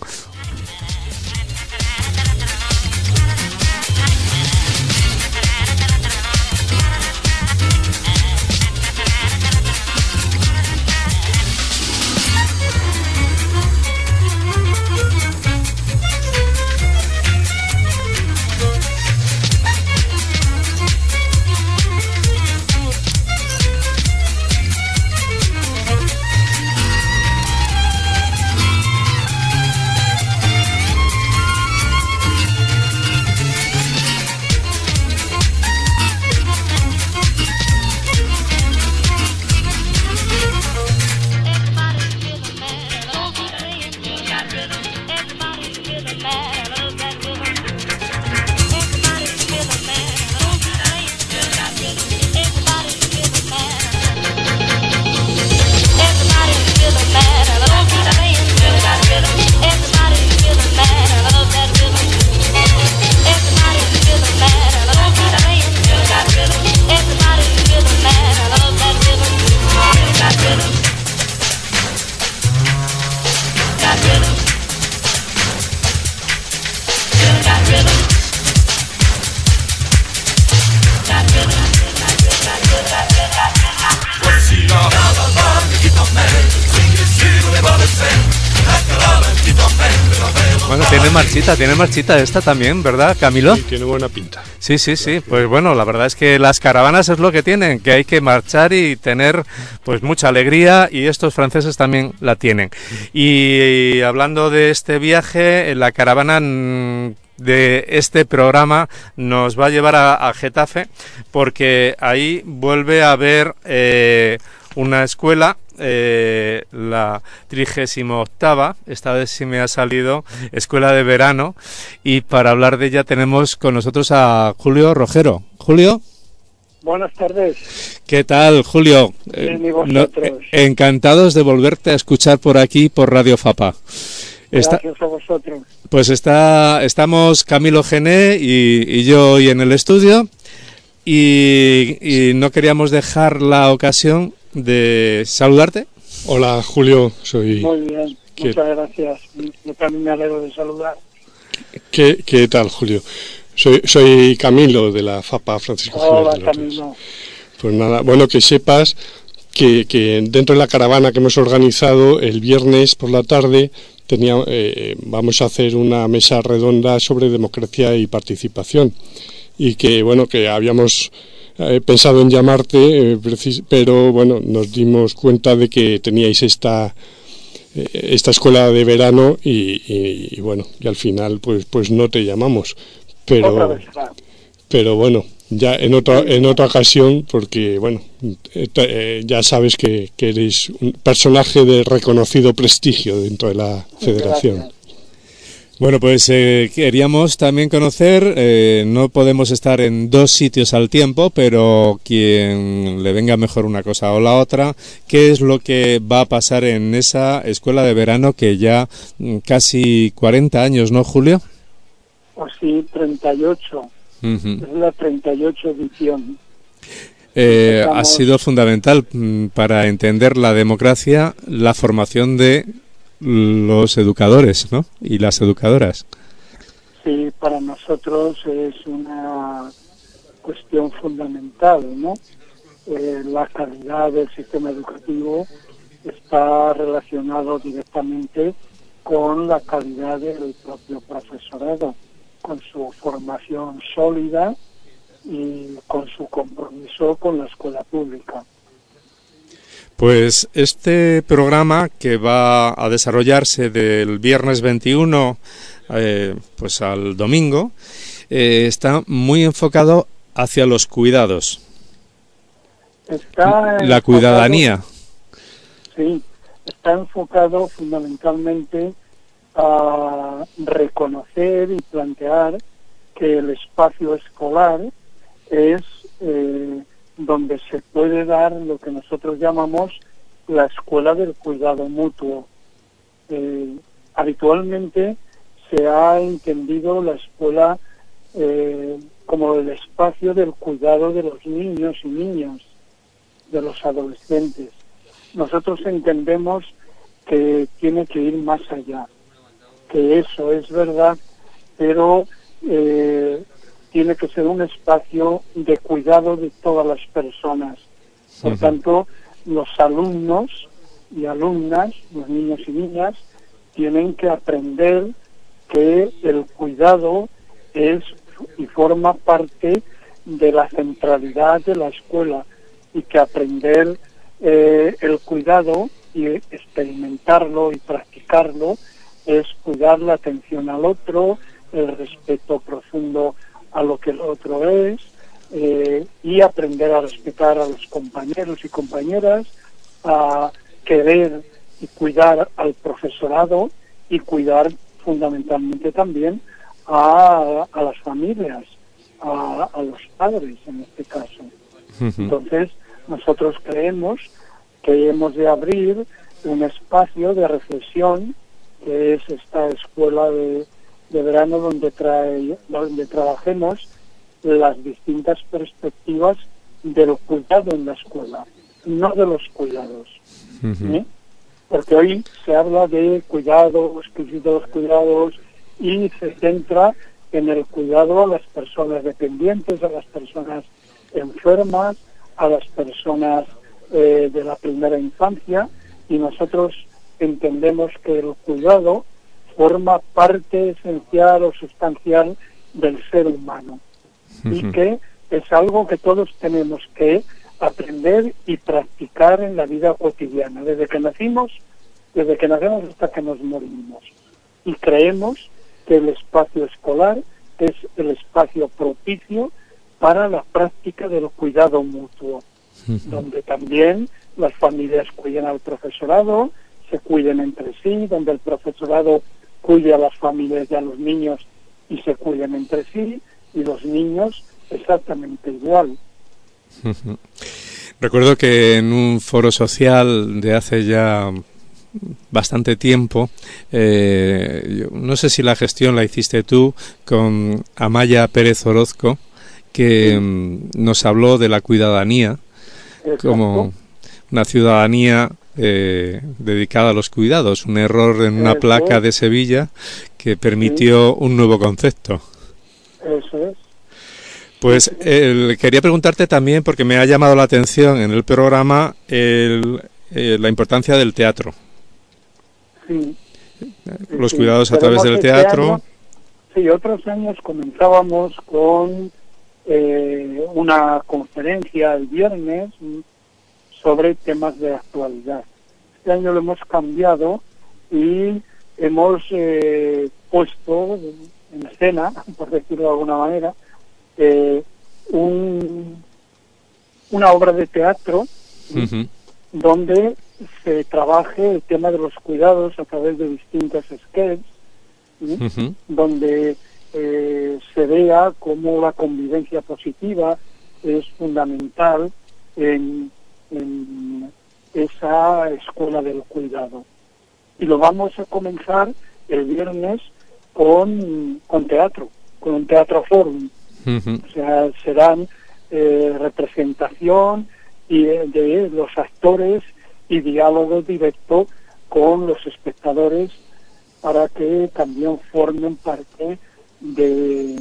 Bueno, tiene marchita, tiene marchita esta también, ¿verdad, Camilo? Sí, tiene buena pinta. Sí, sí, sí. Pues bueno, la verdad es que las caravanas es lo que tienen, que hay que marchar y tener pues mucha alegría, y estos franceses también la tienen. Y, y hablando de este viaje, la caravana mm, de este programa nos va a llevar a, a Getafe, porque ahí vuelve a haber eh, una escuela, eh, la trigésima octava, esta vez sí me ha salido, escuela de verano, y para hablar de ella tenemos con nosotros a Julio Rojero. Julio. Buenas tardes. ¿Qué tal, Julio? Bien, ¿y Eh, vosotros? no, eh, encantados de volverte a escuchar por aquí, por Radio Fapa. Está, Gracias a vosotros. pues está, estamos Camilo Gené y, y yo hoy en el estudio, y, y no queríamos dejar la ocasión de saludarte. Hola, Julio. Soy... Muy bien, ¿Qué? muchas gracias. Yo también me alegro de saludar. ¿Qué, qué tal, Julio? Soy, soy Camilo, de la FAPA Francisco Hola, Jiménez de Lourdes. Camilo. Pues nada, bueno, que sepas que, que dentro de la caravana que hemos organizado el viernes por la tarde tenía, eh, vamos a hacer una mesa redonda sobre democracia y participación, y que bueno, que habíamos eh, pensado en llamarte, eh, precis- pero bueno, nos dimos cuenta de que teníais esta eh, esta escuela de verano y, y- y bueno, y al final pues pues no te llamamos, pero Otra vez será. pero bueno, ya en otra en otra ocasión, porque bueno, eh, te- eh, ya sabes que, que eres un personaje de reconocido prestigio dentro de la federación. Gracias. Bueno, pues eh, queríamos también conocer, eh, no podemos estar en dos sitios al tiempo, pero quien le venga mejor una cosa o la otra, ¿qué es lo que va a pasar en esa escuela de verano que ya mm, casi cuarenta años, ¿no, Julio? O sí, treinta y ocho. Ujú. Es la treinta y ocho edición. Eh, ha Empezamos- sido fundamental mm, para entender la democracia, la formación de los educadores, ¿no? Y las educadoras. Sí, para nosotros es una cuestión fundamental, ¿no? Eh, la calidad del sistema educativo está relacionado directamente con la calidad del propio profesorado, con su formación sólida y con su compromiso con la escuela pública. Pues este programa, que va a desarrollarse del viernes veintiuno eh, pues al domingo, eh, está muy enfocado hacia los cuidados, Está la enfocado- cuidadanía. Sí, está enfocado fundamentalmente a reconocer y plantear que el espacio escolar es eh, donde se puede dar lo que nosotros llamamos la escuela del cuidado mutuo. Eh, habitualmente se ha entendido la escuela eh, como el espacio del cuidado de los niños y niñas, de los adolescentes. Nosotros entendemos que tiene que ir más allá, que eso es verdad, pero eh, tiene que ser un espacio de cuidado de todas las personas. Por tanto, los alumnos y alumnas, los niños y niñas, tienen que aprender que el cuidado es y forma parte de la centralidad de la escuela, y que aprender eh, el cuidado y experimentarlo y practicarlo es cuidar la atención al otro, el respeto profundo a lo que el otro es, eh, y aprender a respetar a los compañeros y compañeras, a querer y cuidar al profesorado y cuidar fundamentalmente también a, a las familias, a, a los padres en este caso. Entonces, nosotros creemos que hemos de abrir un espacio de reflexión, que es esta escuela de, de verano donde, trae, donde trabajemos las distintas perspectivas del cuidado en la escuela, no de los cuidados. Uh-huh. ¿eh? Porque hoy se habla de cuidados, cuidados, cuidados, y se centra en el cuidado a las personas dependientes, a las personas enfermas, a las personas eh, de la primera infancia, y nosotros entendemos que el cuidado forma parte esencial o sustancial del ser humano, uh-huh. y que es algo que todos tenemos que aprender y practicar en la vida cotidiana, desde que nacimos, desde que nacemos hasta que nos morimos. Y creemos que el espacio escolar es el espacio propicio para la práctica del cuidado mutuo, uh-huh. donde también las familias cuiden al profesorado, se cuiden entre sí, donde el profesorado cuide a las familias y a los niños y se cuiden entre sí, y los niños exactamente igual. Uh-huh. Recuerdo que en un foro social de hace ya bastante tiempo, eh, yo no sé si la gestión la hiciste tú con Amaya Pérez Orozco, que sí. um, nos habló de la cuidadanía. Exacto. Como una ciudadanía eh, dedicada a los cuidados, un error en una Eso placa es. de Sevilla que permitió sí. un nuevo concepto. Eso es. Pues eh, quería preguntarte también, porque me ha llamado la atención en el programa el, eh, la importancia del teatro. Sí. Los sí, cuidados sí. a través del este teatro. Año, sí, otros años comenzábamos con eh, una conferencia el viernes sobre temas de actualidad. Este año lo hemos cambiado y hemos eh, puesto en escena, por decirlo de alguna manera, eh, un, una obra de teatro uh-huh. donde se trabaje el tema de los cuidados a través de distintos sketches, uh-huh. donde eh, se vea cómo la convivencia positiva es fundamental en, en esa escuela del cuidado. Y lo vamos a comenzar el viernes con, con teatro, con un teatro forum. Uh-huh. O sea, serán eh, representación y, eh, de los actores y diálogo directo con los espectadores para que también formen parte de,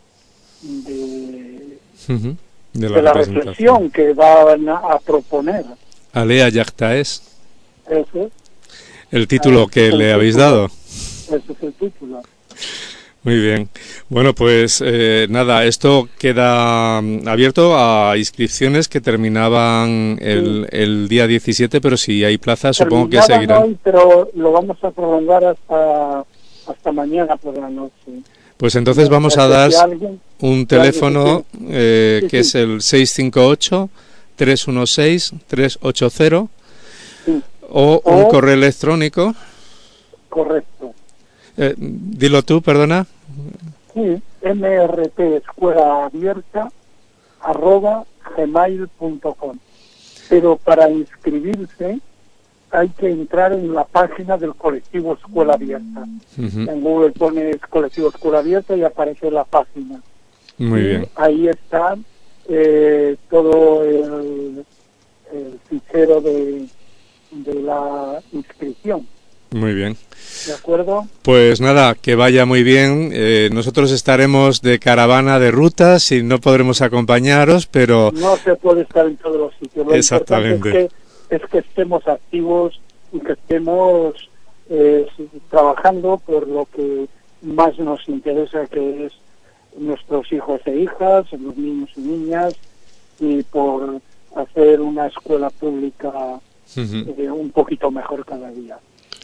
de, uh-huh. de, la, de la reflexión que van a, a proponer. Alea Yachtaes. Ese. El título ah, que le título. habéis dado. Ese es el título. Muy bien. Bueno, pues eh, nada, esto queda abierto a inscripciones que terminaban el, sí. el día diecisiete, pero si hay plazas supongo que seguirán. Hoy, pero lo vamos a prolongar hasta, hasta mañana por la noche. Pues entonces vamos a dar un teléfono eh, sí, que sí. es el seis cinco ocho, tres uno seis, tres ocho cero sí. o, o un correo electrónico. Correcto. Eh, dilo tú, perdona. Sí, mrt escuela abierta arroba gmail punto com. Pero para inscribirse hay que entrar en la página del colectivo Escuela Abierta. Ujú. En Google pones colectivo Escuela Abierta y aparece la página. Muy Y bien. ahí está eh, todo el, el fichero de, de la inscripción. Muy bien. ¿De acuerdo? Pues nada, que vaya muy bien. Eh, nosotros estaremos de caravana de rutas y no podremos acompañaros, pero No se puede estar en todos los sitios. Lo Exactamente. importante es que, es que estemos activos y que estemos eh, trabajando por lo que más nos interesa, que es nuestros hijos e hijas, los niños y niñas, y por hacer una escuela pública Ujú. eh, un poquito mejor cada día.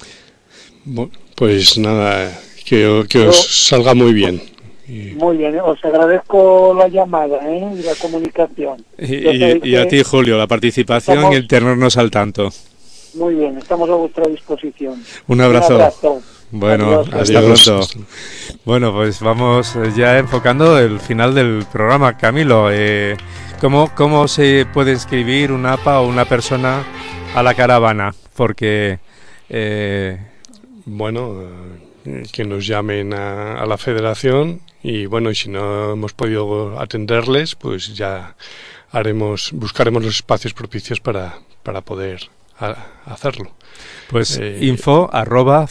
Bu- Pues nada, que, que os salga muy bien. Y, Muy bien, eh, os agradezco la llamada ¿eh? y la comunicación. y, Ya sabéis y- y a que- ti, Julio, la participación estamos- y el tenernos al tanto. Muy bien, estamos a vuestra disposición. Un abrazo. Un abrazo. Bueno, Adiós. hasta Adiós. pronto. Bueno, pues vamos eh, ya enfocando el final del programa. Camilo, eh, ¿cómo, ¿cómo se puede inscribir un A P A o una persona a la caravana? Porque... Eh, bueno, eh, que nos llamen a, a la federación y bueno, y si no hemos podido atenderles, pues ya haremos, buscaremos los espacios propicios para, para poder a- hacerlo. Pues Eh, info arroba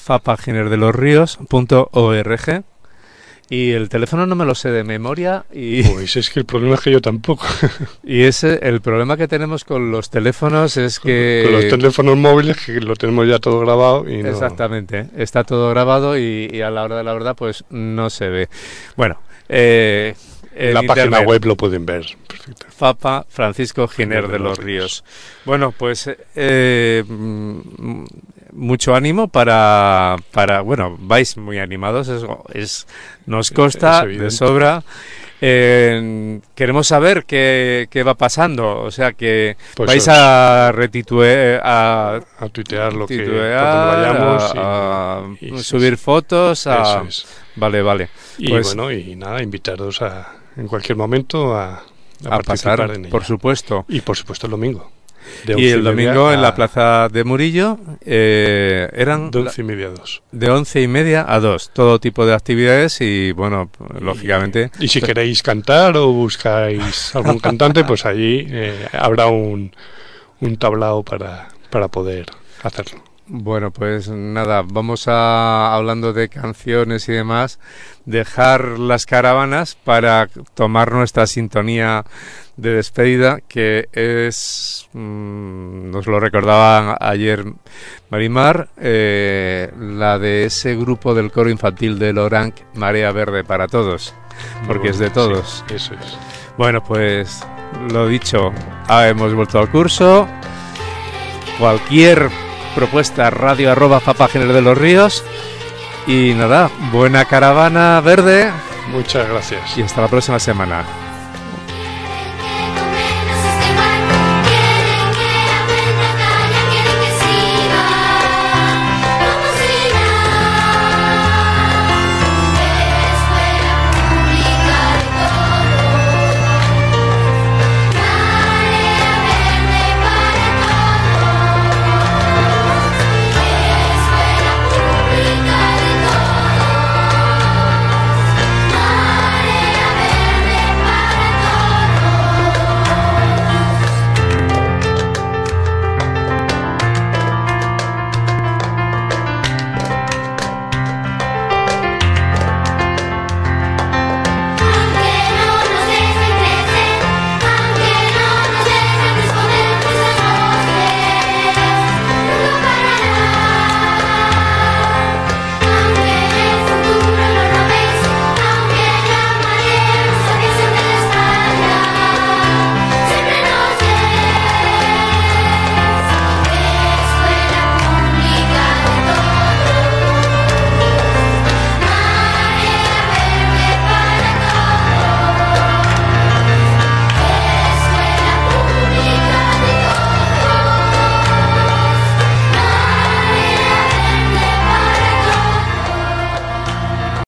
fapaginerdelosríos.org y el teléfono no me lo sé de memoria y, Pues es que el problema es que yo tampoco. y ese el problema que tenemos con los teléfonos es que Con los teléfonos móviles, que lo tenemos ya todo grabado y no... exactamente, está todo grabado y, y a la hora de la verdad pues no se ve. Bueno, eh, En la página internet. web lo pueden ver. Perfecto. Fapa Francisco Giner de los Ríos. Bueno, pues eh, mm, mucho ánimo para, para, bueno, vais muy animados, es, es nos consta Es de evidente. sobra. Eh, queremos saber qué, qué va pasando, o sea que Pues vais os- a retituar, a, A tuitear lo que por titubear, donde vayamos y- a, a y- subir fotos, a, Eso es. vale, vale, Y pues bueno, y nada, invitaros a, en cualquier momento a, a a participar pasar, en ella. por supuesto. Y por supuesto el domingo. De Y once el media domingo en a- la plaza de Murillo eh, eran De once y media a dos. de once y media a dos, todo tipo de actividades y bueno, lógicamente Y si queréis cantar o buscáis algún cantante, pues allí eh, habrá un, un tablao para, para poder hacerlo. bueno, pues nada, vamos a, hablando de canciones y demás, dejar las caravanas para tomar nuestra sintonía de despedida, que es, mmm, nos lo recordaba ayer Marimar, eh, la de ese grupo del coro infantil de Loranc, Marea Verde para Todos, porque es de todos. Sí, eso es. Bueno, pues lo dicho, ah, hemos vuelto al curso. Cualquier propuesta, radio arroba fapagener de los ríos. Y nada, buena caravana verde Muchas gracias. y hasta la próxima semana.